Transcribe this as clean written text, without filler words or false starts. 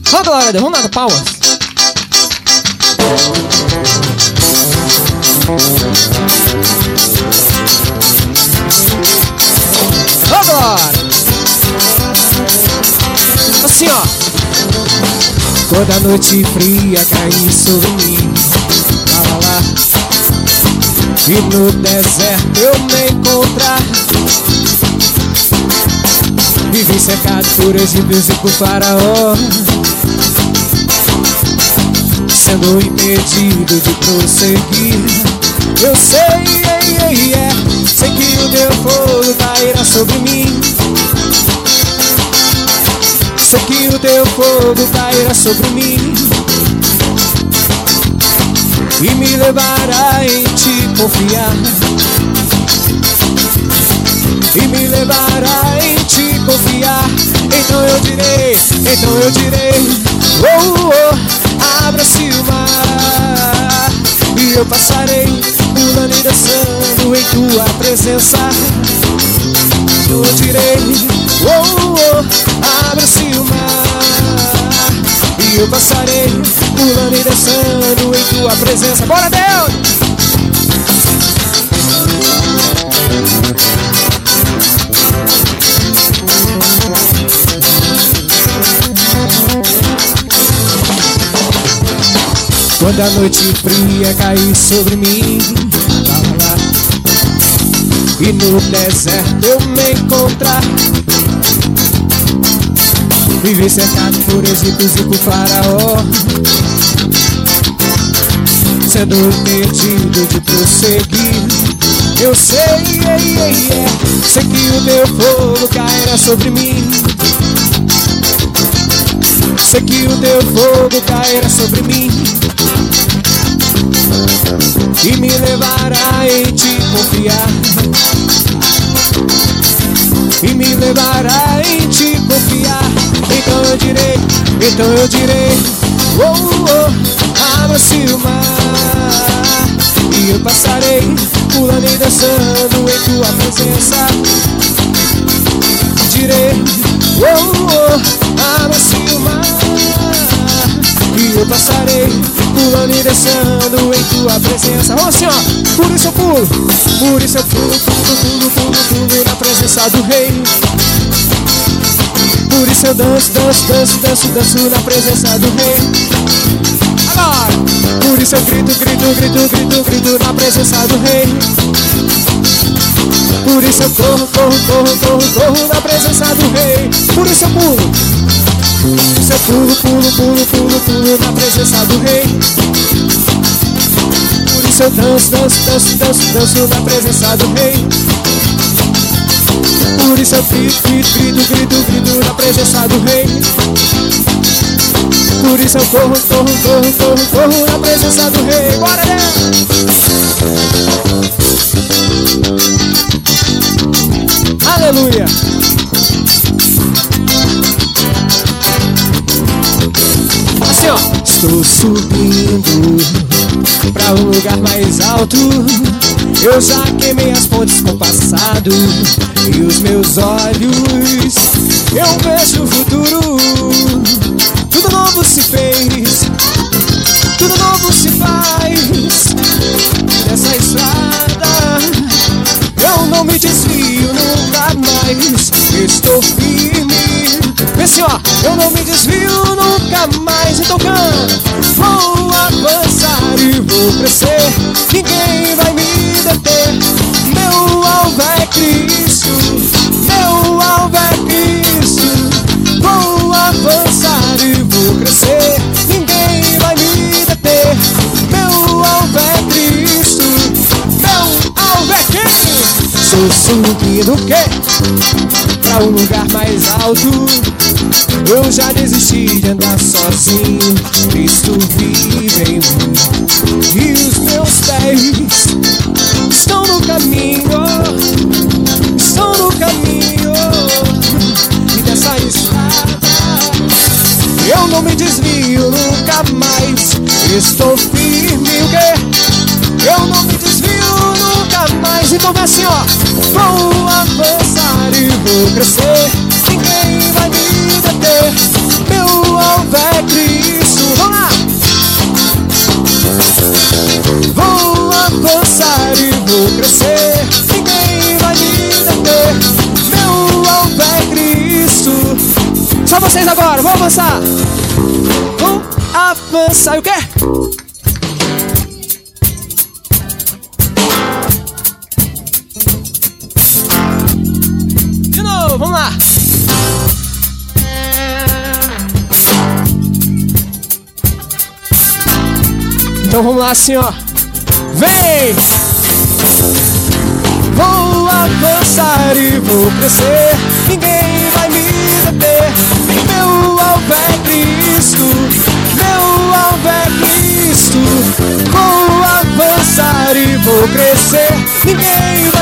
Ó, galera, vamos lá, palmas. Ó, galera. Assim, ó. Quando a noite fria cair sobre mim, lá, lá, lá, e no deserto eu me encontrar, vivi cercado por egípcios e por faraó, sendo impedido de prosseguir. Eu sei, sei que o teu fogo cairá sobre mim. Sei que o teu fogo cairá sobre mim e me levará em te confiar. E me levará em te confiar. Então eu direi, oh, oh, abra-se o mar, e eu passarei pulando e dançando em tua presença. Eu direi, oh, oh, abra-se o mar, e eu passarei pulando e dançando em tua presença. Bora, Deus! Quando a noite fria cair sobre mim, lá, lá, e no deserto eu me encontrar, vivi cercado por egípcios e por faraó, sendo impedido de prosseguir. Eu sei, sei que o teu fogo cairá sobre mim. Sei que o teu fogo cairá sobre mim e me levará em te confiar. E me levará em te confiar. Então eu direi, oh, oh, abra-se o mar, e eu passarei pulando e dançando em tua presença. Direi, oh, oh, abra-se o mar, e eu passarei pulando e dançando em tua presença. Vamos assim, ó. Por isso eu pulo, pulo na presença do Rei. Por isso eu danço na presença do Rei. Agora, por isso eu grito na presença do Rei. Por isso eu corro na presença do Rei. Por isso eu pulo. Por isso eu pulo na presença do Rei. Por isso eu danço na presença do Rei. Por isso eu grito na presença do Rei. Por isso eu corro na presença do Rei. Bora, aleluia. Assim, ó. Estou subindo pra um lugar mais alto. Eu já queimei as pontes com o passado, e os meus olhos eu vejo o futuro. Tudo novo se fez, tudo novo se faz. Nessa estrada eu não me desvio nunca mais. Estou firme. Vê assim, ó. Eu não me desvio nunca mais. Então canta. Vou avançar e vou crescer. Ninguém vai me deter. Meu alvo é Cristo. Meu alvo é Cristo. Vou avançar e vou crescer. Ninguém vai me deter. Meu alvo é Cristo. Meu alvo é Cristo. Estou subindo o quê? Pra um lugar mais alto. Eu já desisti de andar sozinho. Cristo vive em mim, e os meus pés estão no caminho. Estão no caminho. E dessa estrada eu não me desvio nunca mais. Estou firme, o quê? Eu não me desvio nunca mais. Então vem assim, ó. Vou avançar e vou crescer. Ninguém vai me deter. Meu alvo é Cristo. Vamos lá! Vou avançar e vou crescer, ninguém vai me deter. Meu alvo é Cristo. Só vocês agora, vamos avançar. Vou avançar e o quê? De novo, vamos lá. Então vamos lá assim, ó. Vem! Vou avançar e vou crescer, ninguém vai me deter. Meu alvo é Cristo, meu alvo é Cristo. Vou avançar e vou crescer, ninguém vai